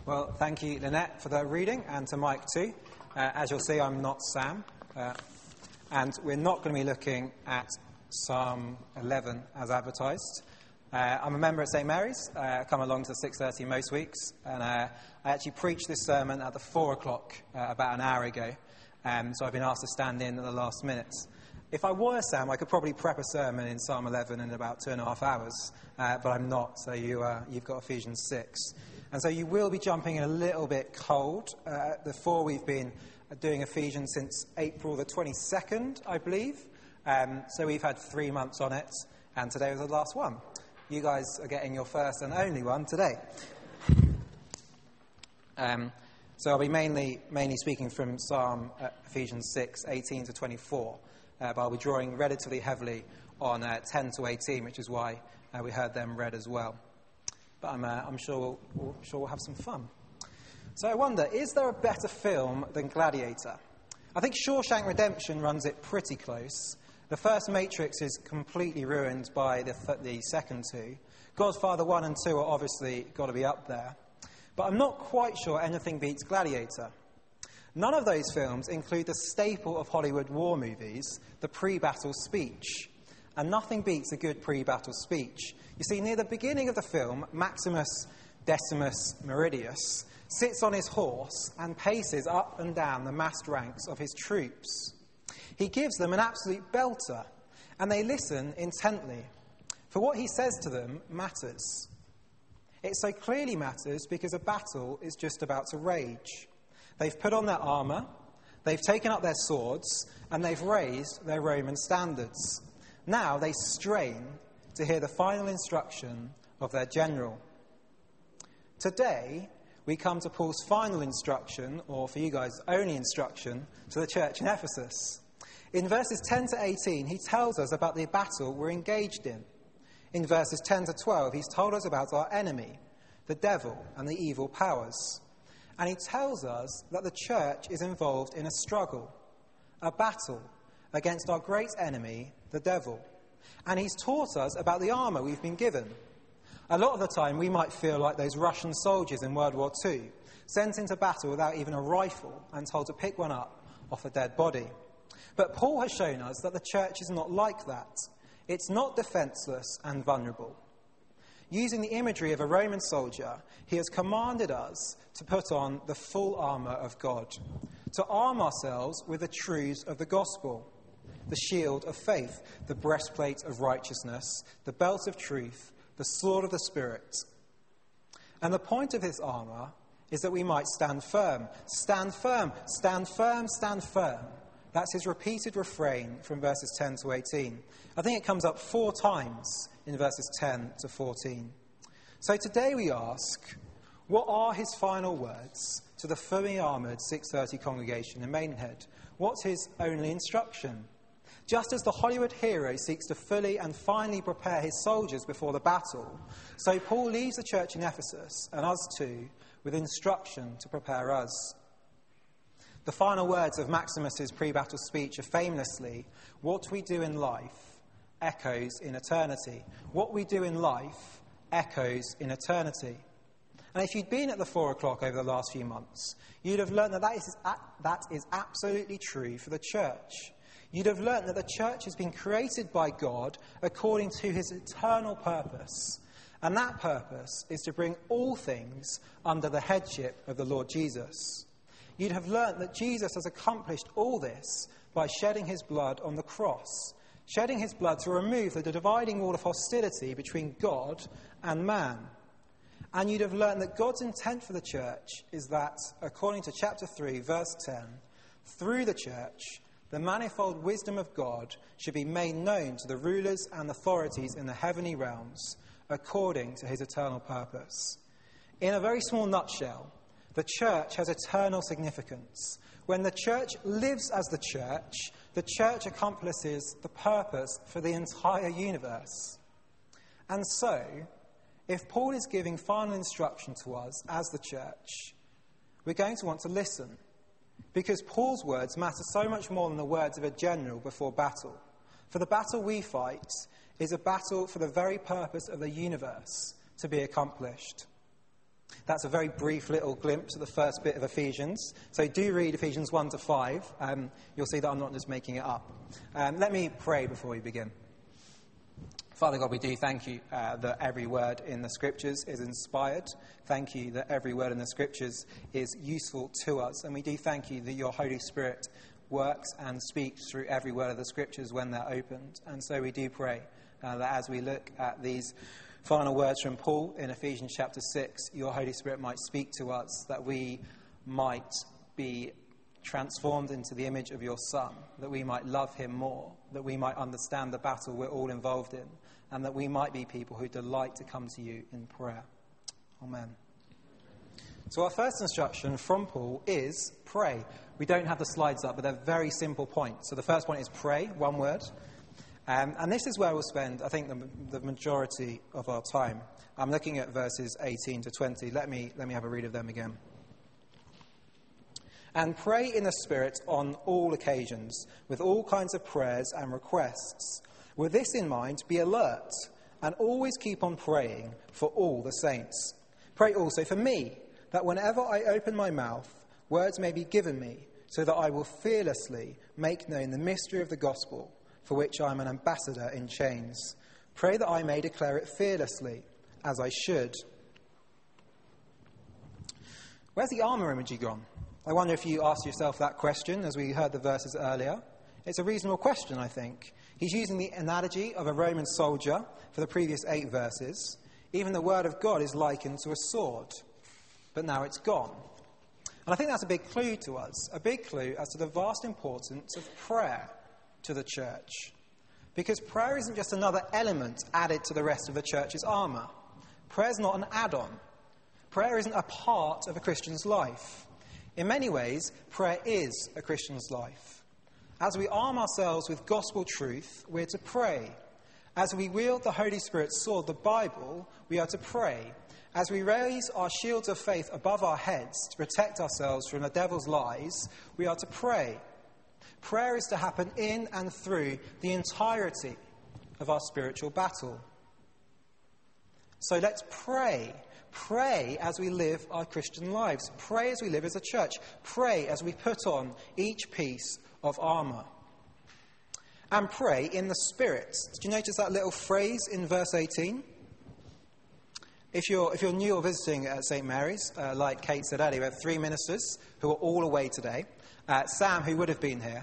Well, thank you, Lynette, for the reading, and to Mike too. As you'll see, I'm not Sam, and we're not going to be looking at Psalm 11 as advertised. I'm a member at St Mary's. I come along to 6:30 most weeks, and I actually preached this sermon at the 4 o'clock about an hour ago, so I've been asked to stand in at the last minute. If I were Sam, I could probably prep a sermon in Psalm 11 in about 2.5 hours, but I'm not, so you've got Ephesians 6. And so you will be jumping in a little bit cold. Before we've been doing Ephesians since April the 22nd, I believe. So we've had 3 months on it, and today was the last one. You guys are getting your first and only one today. So I'll be mainly speaking from Ephesians 6, 18 to 24, but I'll be drawing relatively heavily on 10 to 18, which is why we heard them read as well. But I'm sure we'll have some fun. So I wonder, is there a better film than Gladiator? I think Shawshank Redemption runs it pretty close. The first Matrix is completely ruined by the second two. Godfather 1 and 2 are obviously got to be up there. But I'm not quite sure anything beats Gladiator. None of those films include the staple of Hollywood war movies, the pre-battle speech. And nothing beats a good pre-battle speech. You see, near the beginning of the film, Maximus Decimus Meridius sits on his horse and paces up and down the massed ranks of his troops. He gives them an absolute belter, and they listen intently, for what he says to them matters. It so clearly matters because a battle is just about to rage. They've put on their armour, they've taken up their swords, and they've raised their Roman standards. Now they strain to hear the final instruction of their general. Today, we come to Paul's final instruction, or for you guys, only instruction, to the church in Ephesus. In verses 10 to 18, he tells us about the battle we're engaged in. In verses 10 to 12, he's told us about our enemy, the devil, and the evil powers. And he tells us that the church is involved in a struggle, a battle against our great enemy, the devil. And he's taught us about the armour we've been given. A lot of the time, we might feel like those Russian soldiers in World War II, sent into battle without even a rifle and told to pick one up off a dead body. But Paul has shown us that the church is not like that. It's not defenceless and vulnerable. Using the imagery of a Roman soldier, he has commanded us to put on the full armour of God, to arm ourselves with the truths of the gospel, the shield of faith, the breastplate of righteousness, the belt of truth, the sword of the Spirit. And the point of this armour is that we might stand firm. Stand firm, stand firm, stand firm. That's his repeated refrain from verses 10 to 18. I think it comes up 4 times in verses 10 to 14. So today we ask, what are his final words to the fully armoured 6:30 congregation in Maidenhead? What's his only instruction? Just as the Hollywood hero seeks to fully and finally prepare his soldiers before the battle, so Paul leaves the church in Ephesus, and us too, with instruction to prepare us. The final words of Maximus's pre-battle speech are famously, "What we do in life echoes in eternity." What we do in life echoes in eternity. And if you'd been at the 4 o'clock over the last few months, you'd have learned that is absolutely true for the church. You'd have learnt that the church has been created by God according to his eternal purpose. And that purpose is to bring all things under the headship of the Lord Jesus. You'd have learnt that Jesus has accomplished all this by shedding his blood on the cross, shedding his blood to remove the dividing wall of hostility between God and man. And you'd have learnt that God's intent for the church is that, according to chapter 3, verse 10, through the church, the manifold wisdom of God should be made known to the rulers and authorities in the heavenly realms, according to his eternal purpose. In a very small nutshell, the church has eternal significance. When the church lives as the church accomplishes the purpose for the entire universe. And so, if Paul is giving final instruction to us as the church, we're going to want to listen. Because Paul's words matter so much more than the words of a general before battle. For the battle we fight is a battle for the very purpose of the universe to be accomplished. That's a very brief little glimpse of the first bit of Ephesians. So do read Ephesians 1 to 5. You'll see that I'm not just making it up. Let me pray before we begin. Father God, we do thank you that every word in the Scriptures is inspired. Thank you that every word in the Scriptures is useful to us. And we do thank you that your Holy Spirit works and speaks through every word of the Scriptures when they're opened. And so we do pray that as we look at these final words from Paul in Ephesians chapter 6, your Holy Spirit might speak to us, that we might be transformed into the image of your Son, that we might love him more, that we might understand the battle we're all involved in, and that we might be people who delight to come to you in prayer. Amen. So our first instruction from Paul is pray. We don't have the slides up, but they're very simple points. So the first point is pray, one word. And this is where we'll spend, I think, the majority of our time. I'm looking at verses 18 to 20. Let me have a read of them again. And pray in the Spirit on all occasions, with all kinds of prayers and requests. With this in mind, be alert, and always keep on praying for all the saints. Pray also for me, that whenever I open my mouth, words may be given me, so that I will fearlessly make known the mystery of the gospel, for which I am an ambassador in chains. Pray that I may declare it fearlessly, as I should. Where's the armour imagery gone? I wonder if you asked yourself that question as we heard the verses earlier. It's a reasonable question, I think. He's using the analogy of a Roman soldier for the previous 8 verses. Even the word of God is likened to a sword, but now it's gone. And I think that's a big clue to us, a big clue as to the vast importance of prayer to the church. Because prayer isn't just another element added to the rest of the church's armour. Prayer's not an add-on. Prayer isn't a part of a Christian's life. In many ways, prayer is a Christian's life. As we arm ourselves with gospel truth, we're to pray. As we wield the Holy Spirit's sword, the Bible, we are to pray. As we raise our shields of faith above our heads to protect ourselves from the devil's lies, we are to pray. Prayer is to happen in and through the entirety of our spiritual battle. So let's pray. Pray as we live our Christian lives. Pray as we live as a church. Pray as we put on each piece of armour. And pray in the Spirit. Did you notice that little phrase in verse 18? If you're new or visiting at St. Mary's, like Kate said earlier, we have 3 ministers who are all away today. Sam, who would have been here,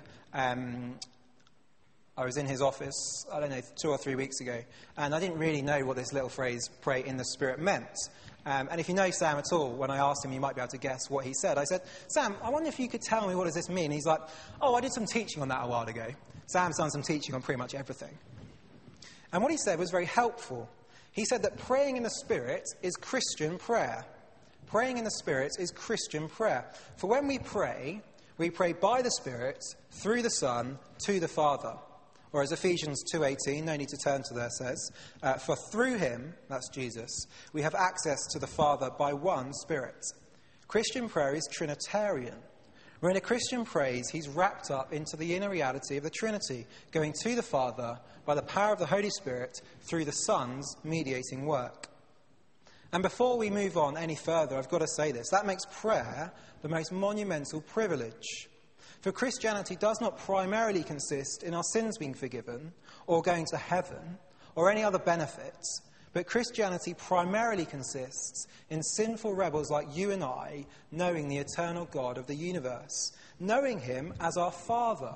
I was in his office, 2 or 3 weeks ago, and I didn't really know what this little phrase, pray in the Spirit, meant. And if you know Sam at all, when I asked him, you might be able to guess what he said. I said, Sam, I wonder if you could tell me what does this mean? He's like, I did some teaching on that a while ago. Sam's done some teaching on pretty much everything. And what he said was very helpful. He said that praying in the Spirit is Christian prayer. Praying in the Spirit is Christian prayer. For when we pray by the Spirit, through the Son, to the Father. Or as Ephesians 2:18, no need to turn to there, says, for through him, that's Jesus, we have access to the Father by one Spirit. Christian prayer is Trinitarian. When a Christian prays, he's wrapped up into the inner reality of the Trinity, going to the Father by the power of the Holy Spirit through the Son's mediating work. And before we move on any further, I've got to say this. That makes prayer the most monumental privilege. For Christianity does not primarily consist in our sins being forgiven or going to heaven or any other benefits, but Christianity primarily consists in sinful rebels like you and I knowing the eternal God of the universe, knowing him as our Father.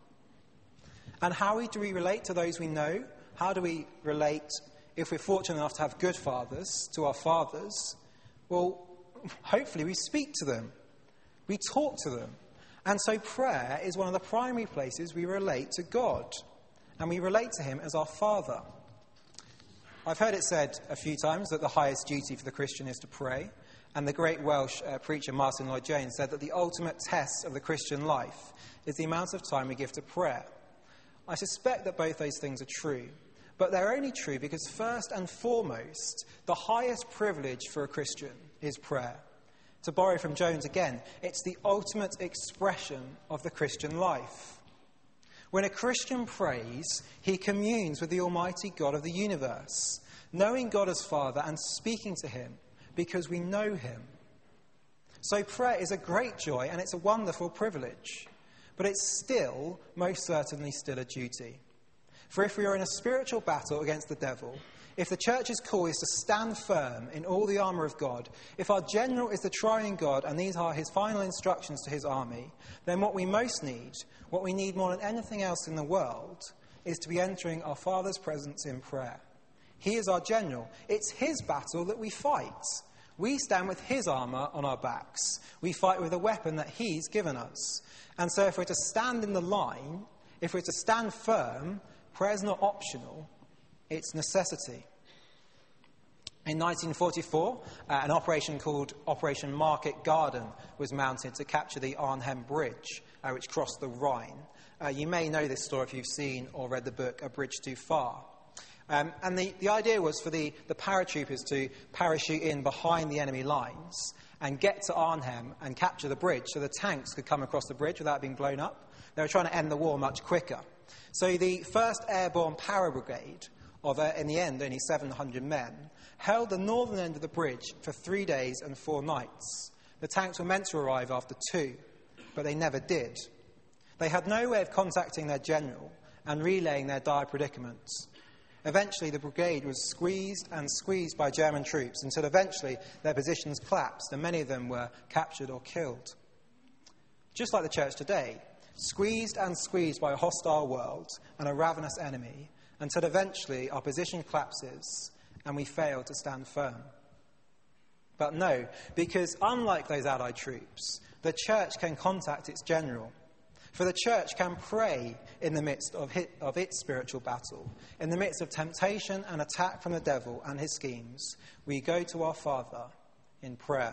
And how do we relate to those we know? How do we relate, if we're fortunate enough to have good fathers, to our fathers? Well, hopefully we speak to them. We talk to them. And so prayer is one of the primary places we relate to God. And we relate to him as our Father. I've heard it said a few times that the highest duty for the Christian is to pray. And the great Welsh preacher Martin Lloyd-Jones said that the ultimate test of the Christian life is the amount of time we give to prayer. I suspect that both those things are true. But they're only true because first and foremost, the highest privilege for a Christian is prayer. To borrow from Jones again, it's the ultimate expression of the Christian life. When a Christian prays, he communes with the Almighty God of the universe, knowing God as Father and speaking to him, because we know him. So prayer is a great joy and it's a wonderful privilege, but it's still, most certainly still a duty. For if we are in a spiritual battle against the devil, if the church's call is to stand firm in all the armour of God, if our general is the triune God and these are his final instructions to his army, then what we most need, what we need more than anything else in the world, is to be entering our Father's presence in prayer. He is our general. It's his battle that we fight. We stand with his armour on our backs. We fight with a weapon that he's given us. And so if we're to stand in the line, if we're to stand firm, prayer's not optional, it's necessity. In 1944, an operation called Operation Market Garden was mounted to capture the Arnhem Bridge, which crossed the Rhine. You may know this story if you've seen or read the book A Bridge Too Far. And the idea was for the paratroopers to parachute in behind the enemy lines and get to Arnhem and capture the bridge so the tanks could come across the bridge without being blown up. They were trying to end the war much quicker. So the 1st Airborne Para Brigade, of in the end only 700 men, held the northern end of the bridge for 3 days and 4 nights. The tanks were meant to arrive after 2, but they never did. They had no way of contacting their general and relaying their dire predicaments. Eventually, the brigade was squeezed and squeezed by German troops until eventually their positions collapsed and many of them were captured or killed. Just like the church today, squeezed and squeezed by a hostile world and a ravenous enemy until eventually our position collapses and we fail to stand firm. But no, because unlike those Allied troops, the church can contact its general. For the church can pray in the midst of its spiritual battle. In the midst of temptation and attack from the devil and his schemes, we go to our Father in prayer.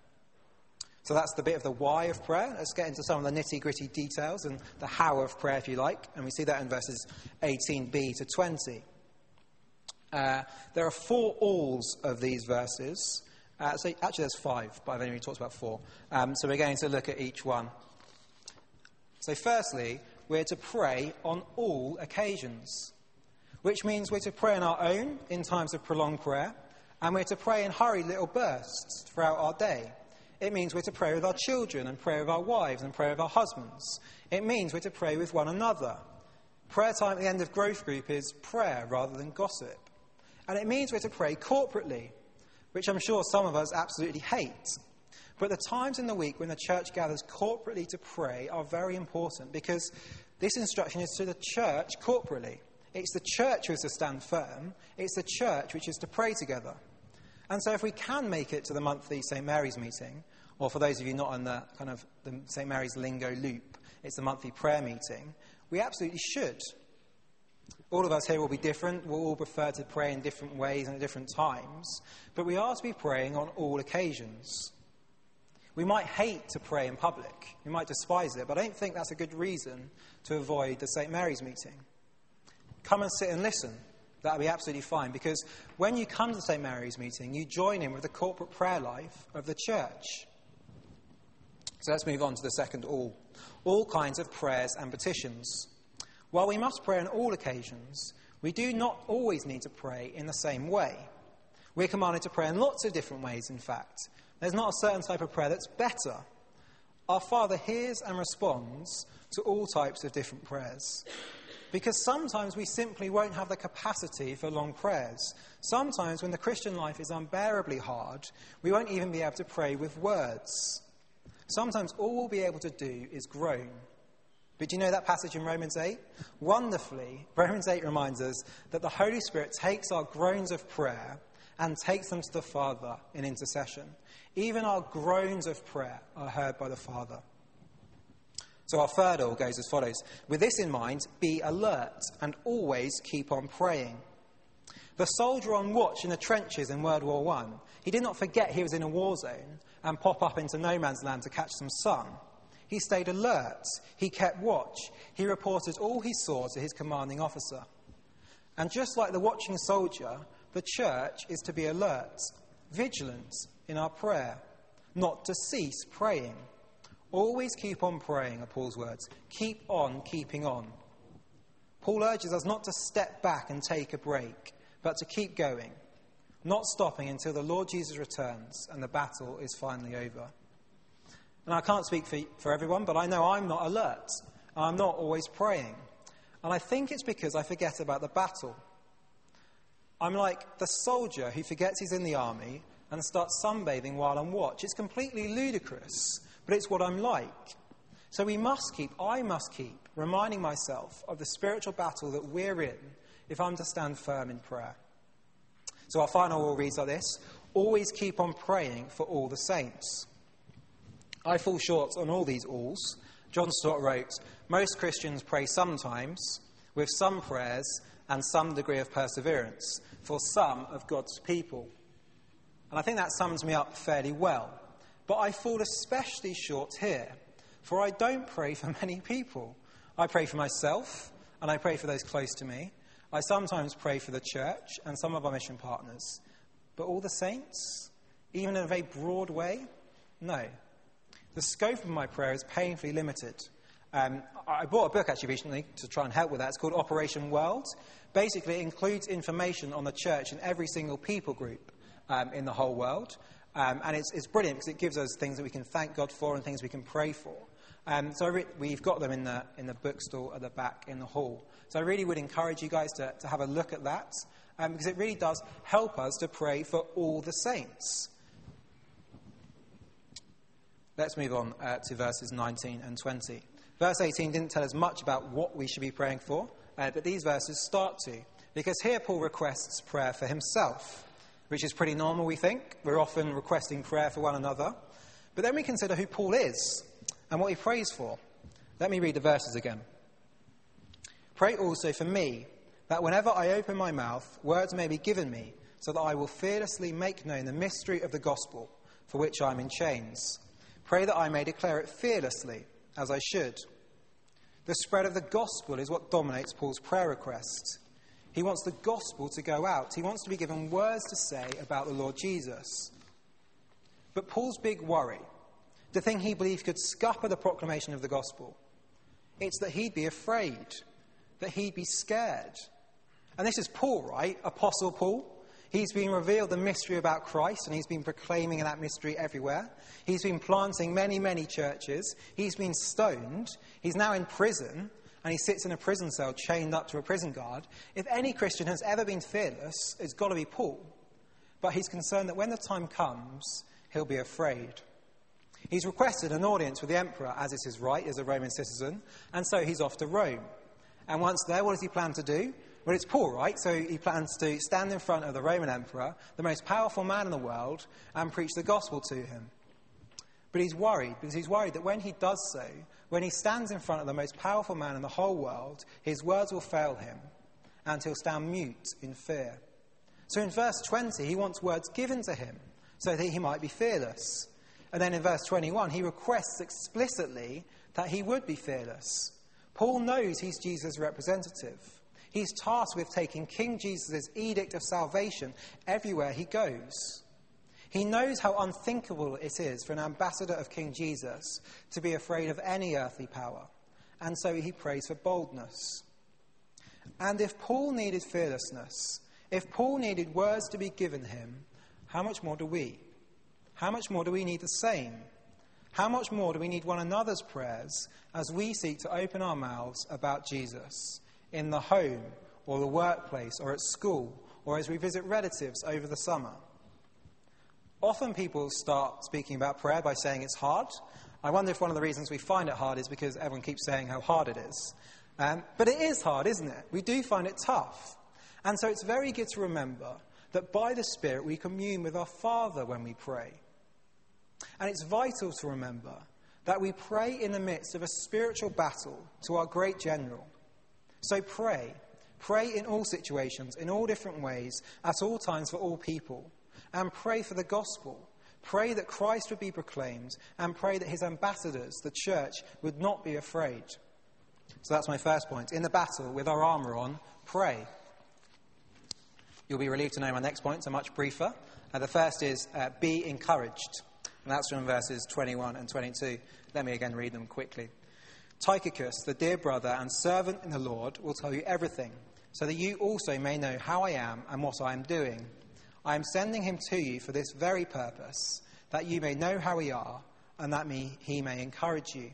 So that's the bit of the why of prayer. Let's get into some of the nitty-gritty details and the how of prayer, if you like. And we see that in verses 18b to 20. There are 4 alls of these verses. So actually there's 5, but I've only talked about 4. So we're going to look at each one. So firstly, we're to pray on all occasions, which means we're to pray on our own in times of prolonged prayer, and we're to pray in hurried little bursts throughout our day. It means we're to pray with our children and pray with our wives and pray with our husbands. It means we're to pray with one another. Prayer time at the end of growth group is prayer rather than gossip. And it means we're to pray corporately, which I'm sure some of us absolutely hate. But the times in the week when the church gathers corporately to pray are very important because this instruction is to the church corporately. It's the church who is to stand firm. It's the church which is to pray together. And so if we can make it to the monthly St. Mary's meeting, or for those of you not on the kind of the St. Mary's lingo loop, it's the monthly prayer meeting, we absolutely should. All of us here will be different. We'll all prefer to pray in different ways and at different times. But we are to be praying on all occasions. We might hate to pray in public. We might despise it, but I don't think that's a good reason to avoid the St. Mary's meeting. Come and sit and listen. That'll be absolutely fine, because when you come to the St. Mary's meeting, you join in with the corporate prayer life of the church. So let's move on to the second all kinds of prayers and petitions. While we must pray on all occasions, we do not always need to pray in the same way. We're commanded to pray in lots of different ways, in fact. There's not a certain type of prayer that's better. Our Father hears and responds to all types of different prayers. Because sometimes we simply won't have the capacity for long prayers. Sometimes when the Christian life is unbearably hard, we won't even be able to pray with words. Sometimes all we'll be able to do is groan. But do you know that passage in Romans 8? Wonderfully, Romans 8 reminds us that the Holy Spirit takes our groans of prayer and takes them to the Father in intercession. Even our groans of prayer are heard by the Father. So our third all goes as follows. With this in mind, be alert and always keep on praying. The soldier on watch in the trenches in World War I, he did not forget he was in a war zone and pop up into no man's land to catch some sun. He stayed alert. He kept watch. He reported all he saw to his commanding officer. And just like the watching soldier, the church is to be alert, vigilant in our prayer, not to cease praying. Always keep on praying, are Paul's words. Keep on keeping on. Paul urges us not to step back and take a break, but to keep going. not stopping until the Lord Jesus returns and the battle is finally over. And I can't speak for everyone, but I know I'm not alert. I'm not always praying. And I think it's because I forget about the battle. I'm like the soldier who forgets he's in the army and starts sunbathing while on watch. It's completely ludicrous, but it's what I'm like. So I must keep reminding myself of the spiritual battle that we're in if I'm to stand firm in prayer. So our final all reads like this: always keep on praying for all the saints. I fall short on all these alls. John Stott wrote, most Christians pray sometimes, with some prayers and some degree of perseverance, for some of God's people. And I think that sums me up fairly well. But I fall especially short here, for I don't pray for many people. I pray for myself, and I pray for those close to me. I sometimes pray for the church and some of our mission partners. But all the saints, even in a very broad way? No. The scope of my prayer is painfully limited. I bought a book actually recently to try and help with that. It's called Operation World. Basically, it includes information on the church in every single people group in the whole world. And it's brilliant because it gives us things that we can thank God for and things we can pray for. We've got them in the bookstall at the back in the hall. So I really would encourage you guys to have a look at that because it really does help us to pray for all the saints. Let's move on to verses 19 and 20. Verse 18 didn't tell us much about what we should be praying for, but these verses start to, because here Paul requests prayer for himself, which is pretty normal, we think. We're often requesting prayer for one another. But then we consider who Paul is and what he prays for. Let me read the verses again. Pray also for me, that whenever I open my mouth, words may be given me, so that I will fearlessly make known the mystery of the gospel, for which I am in chains. Pray that I may declare it fearlessly, as I should. The spread of the gospel is what dominates Paul's prayer request. He wants the gospel to go out. He wants to be given words to say about the Lord Jesus. But Paul's big worry, the thing he believed could scupper the proclamation of the gospel, it's that he'd be afraid, that he'd be scared. And this is Paul, right? Apostle Paul. He's been revealed the mystery about Christ, and he's been proclaiming that mystery everywhere. He's been planting many, many churches. He's been stoned. He's now in prison, and he sits in a prison cell chained up to a prison guard. If any Christian has ever been fearless, it's got to be Paul. But he's concerned that when the time comes, he'll be afraid. He's requested an audience with the emperor, as is his right as a Roman citizen, and so he's off to Rome. And once there, what does he plan to do? Well, it's Paul, right? So he plans to stand in front of the Roman emperor, the most powerful man in the world, and preach the gospel to him. But he's worried, because he's worried that when he does so, when he stands in front of the most powerful man in the whole world, his words will fail him, and he'll stand mute in fear. So in verse 20, he wants words given to him, so that he might be fearless. And then in verse 21, he requests explicitly that he would be fearless. Paul knows he's Jesus' representative. He's tasked with taking King Jesus' edict of salvation everywhere he goes. He knows how unthinkable it is for an ambassador of King Jesus to be afraid of any earthly power. And so he prays for boldness. And if Paul needed fearlessness, if Paul needed words to be given him, how much more do we? How much more do we need the same? How much more do we need one another's prayers as we seek to open our mouths about Jesus in the home or the workplace or at school or as we visit relatives over the summer? Often people start speaking about prayer by saying it's hard. I wonder if one of the reasons we find it hard is because everyone keeps saying how hard it is. But it is hard, isn't it? We do find it tough. And so it's very good to remember that by the Spirit we commune with our Father when we pray. And it's vital to remember that we pray in the midst of a spiritual battle to our great general. So pray. Pray in all situations, in all different ways, at all times for all people. And pray for the gospel. Pray that Christ would be proclaimed, and pray that his ambassadors, the church, would not be afraid. So that's my first point. In the battle, with our armour on, pray. You'll be relieved to know my next points are much briefer. The first is be encouraged. And that's from verses 21 and 22. Let me again read them quickly. Tychicus, the dear brother and servant in the Lord, will tell you everything, so that you also may know how I am and what I am doing. I am sending him to you for this very purpose, that you may know how we are, and that he may encourage you.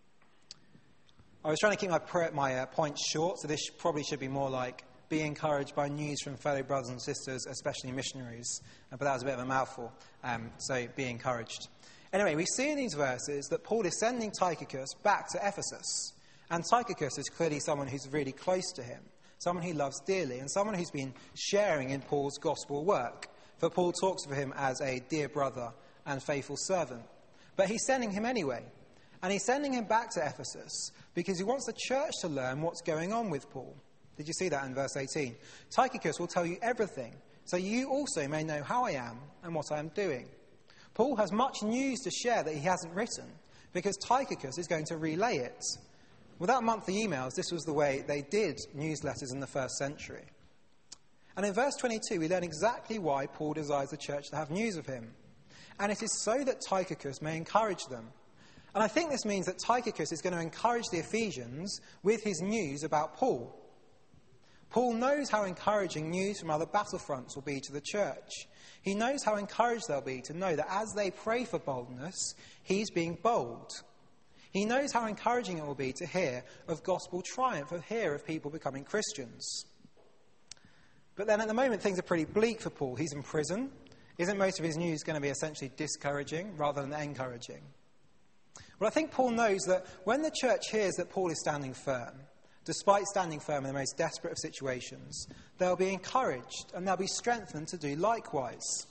I was trying to keep my points short, so this probably should be more like, be encouraged by news from fellow brothers and sisters, especially missionaries. But that was a bit of a mouthful, so be encouraged. Anyway, we see in these verses that Paul is sending Tychicus back to Ephesus. And Tychicus is clearly someone who's really close to him, someone he loves dearly, and someone who's been sharing in Paul's gospel work. For Paul talks of him as a dear brother and faithful servant. But he's sending him anyway. And he's sending him back to Ephesus because he wants the church to learn what's going on with Paul. Did you see that in verse 18? Tychicus will tell you everything, so you also may know how I am and what I am doing. Paul has much news to share that he hasn't written, because Tychicus is going to relay it. Without monthly emails, this was the way they did newsletters in the first century. And in verse 22, we learn exactly why Paul desires the church to have news of him. And it is so that Tychicus may encourage them. And I think this means that Tychicus is going to encourage the Ephesians with his news about Paul. Paul knows how encouraging news from other battlefronts will be to the church. He knows how encouraged they'll be to know that as they pray for boldness, he's being bold. He knows how encouraging it will be to hear of gospel triumph, to hear of people becoming Christians. But then at the moment, things are pretty bleak for Paul. He's in prison. Isn't most of his news going to be essentially discouraging rather than encouraging? Well, I think Paul knows that when the church hears that Paul is standing firm, despite standing firm in the most desperate of situations, they'll be encouraged and they'll be strengthened to do likewise.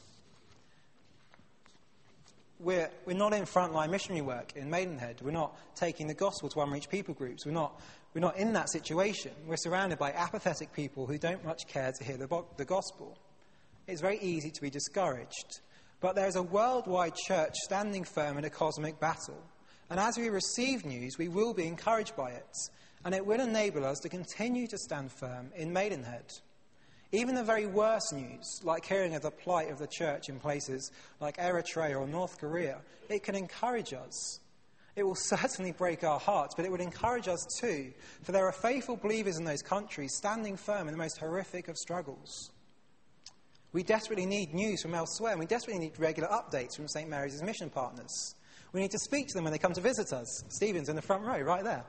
We're not in frontline missionary work in Maidenhead. We're not taking the gospel to unreached people groups. We're not in that situation. We're surrounded by apathetic people who don't much care to hear the gospel. It's very easy to be discouraged. But there's a worldwide church standing firm in a cosmic battle. And as we receive news, we will be encouraged by it. And it will enable us to continue to stand firm in Maidenhead. Even the very worst news, like hearing of the plight of the church in places like Eritrea or North Korea, it can encourage us. It will certainly break our hearts, but it would encourage us too, for there are faithful believers in those countries standing firm in the most horrific of struggles. We desperately need news from elsewhere, and we desperately need regular updates from St. Mary's mission partners. We need to speak to them when they come to visit us. Stephen's in the front row, right there.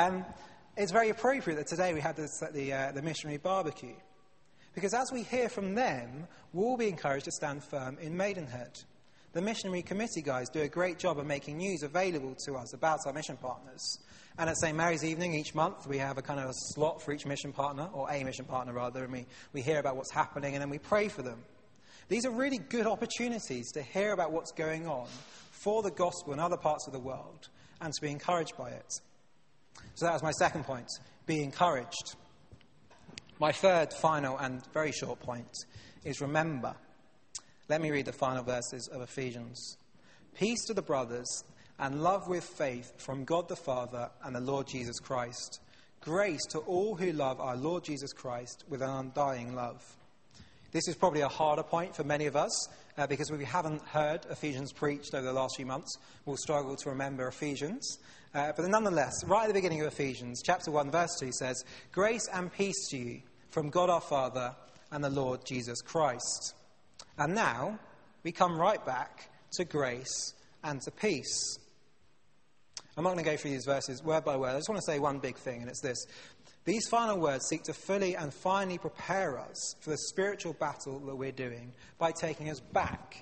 It's very appropriate that today we had the missionary barbecue. Because as we hear from them, we'll be encouraged to stand firm in Maidenhead. The missionary committee guys do a great job of making news available to us about our mission partners. And at St. Mary's Evening each month, we have a kind of a slot for each mission partner, or a mission partner rather, and we hear about what's happening and then we pray for them. These are really good opportunities to hear about what's going on for the gospel in other parts of the world and to be encouraged by it. So that was my second point, be encouraged. My third, final, and very short point is remember. Let me read the final verses of Ephesians. Peace to the brothers and love with faith from God the Father and the Lord Jesus Christ. Grace to all who love our Lord Jesus Christ with an undying love. This is probably a harder point for many of us because if we haven't heard Ephesians preached over the last few months, we'll struggle to remember Ephesians. But nonetheless, right at the beginning of Ephesians, chapter 1, verse 2 says, Grace and peace to you from God our Father and the Lord Jesus Christ. And now we come right back to grace and to peace. I'm not going to go through these verses word by word. I just want to say one big thing, and it's this. These final words seek to fully and finally prepare us for the spiritual battle that we're doing by taking us back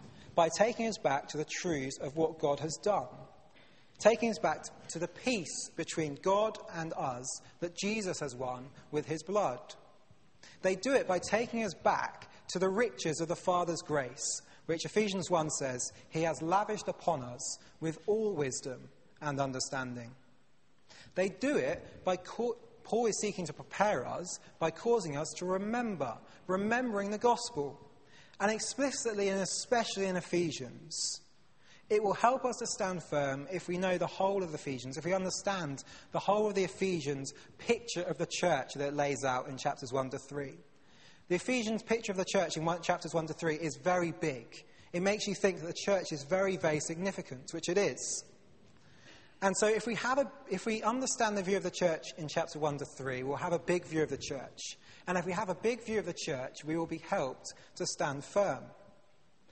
to the truths of what God has done. Taking us back to the peace between God and us that Jesus has won with his blood. They do it by taking us back to the riches of the Father's grace, which Ephesians 1 says, he has lavished upon us with all wisdom and understanding. They do it by Paul is seeking to prepare us by causing us to remembering the gospel. And explicitly and especially in Ephesians, it will help us to stand firm if we know the whole of Ephesians, if we understand the whole of the Ephesians picture of the church that it lays out in chapters 1 to 3. The Ephesians picture of the church in chapters 1 to 3 is very big. It makes you think that the church is very, very significant, which it is. And so if we understand the view of the church in chapter 1 to 3, we'll have a big view of the church. And if we have a big view of the church, we will be helped to stand firm.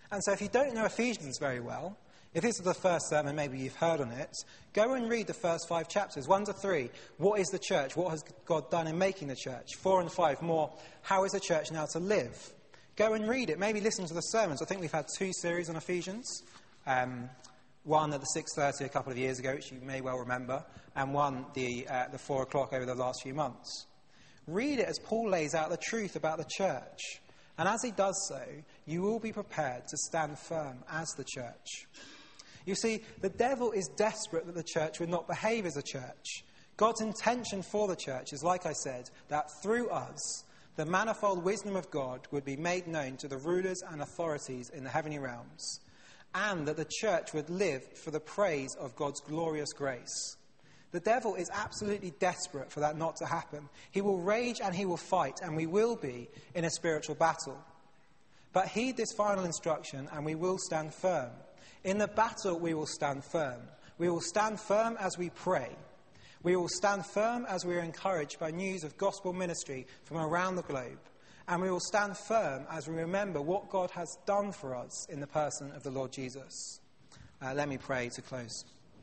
And so if you don't know Ephesians very well, if this is the first sermon, maybe you've heard on it, go and read the first 5 chapters, 1 to 3. What is the church? What has God done in making the church? 4 and 5, more, how is the church now to live? Go and read it. Maybe listen to the sermons. I think we've had 2 series on Ephesians. One at the 6:30 a couple of years ago, which you may well remember, and one the 4 o'clock over the last few months. Read it as Paul lays out the truth about the church. And as he does so, you will be prepared to stand firm as the church. You see, the devil is desperate that the church would not behave as a church. God's intention for the church is, like I said, that through us, the manifold wisdom of God would be made known to the rulers and authorities in the heavenly realms, and that the church would live for the praise of God's glorious grace. The devil is absolutely desperate for that not to happen. He will rage and he will fight, and we will be in a spiritual battle. But heed this final instruction, and we will stand firm. In the battle, we will stand firm. We will stand firm as we pray. We will stand firm as we are encouraged by news of gospel ministry from around the globe. And we will stand firm as we remember what God has done for us in the person of the Lord Jesus. Let me pray to close.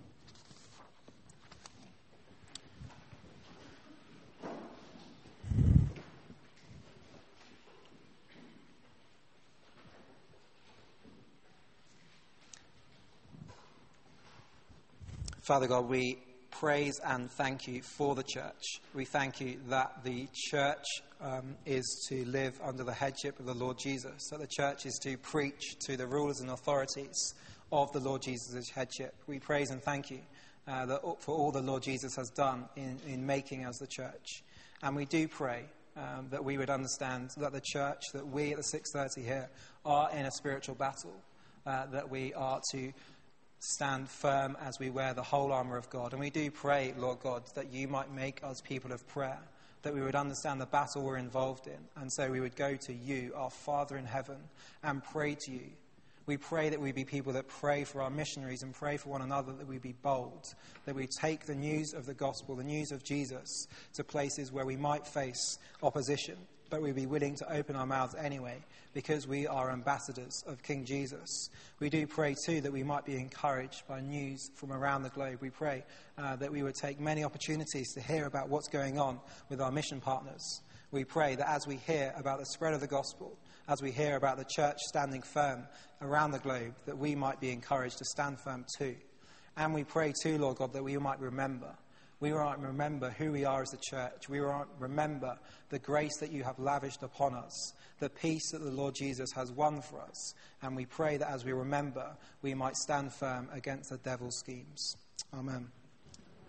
Father God, we praise and thank you for the church. We thank you that the church is to live under the headship of the Lord Jesus, that the church is to preach to the rulers and authorities of the Lord Jesus' headship. We praise and thank you for all the Lord Jesus has done in making us the church. And we do pray that we would understand that the church, that we at the 6:30 here are in a spiritual battle, that we are to stand firm as we wear the whole armour of God. And we do pray, Lord God, that you might make us people of prayer, that we would understand the battle we're involved in, and so we would go to you, our Father in heaven, and pray to you. We pray that we be people that pray for our missionaries and pray for one another, that we be bold, that we take the news of the gospel, the news of Jesus, to places where we might face opposition, but we be willing to open our mouths anyway, because we are ambassadors of King Jesus. We do pray too that we might be encouraged by news from around the globe. We pray that we would take many opportunities to hear about what's going on with our mission partners. We pray that as we hear about the spread of the gospel, as we hear about the church standing firm around the globe, that we might be encouraged to stand firm too. And we pray too, Lord God, that we might remember. We might remember who we are as a church. We might remember the grace that you have lavished upon us, the peace that the Lord Jesus has won for us. And we pray that as we remember, we might stand firm against the devil's schemes. Amen.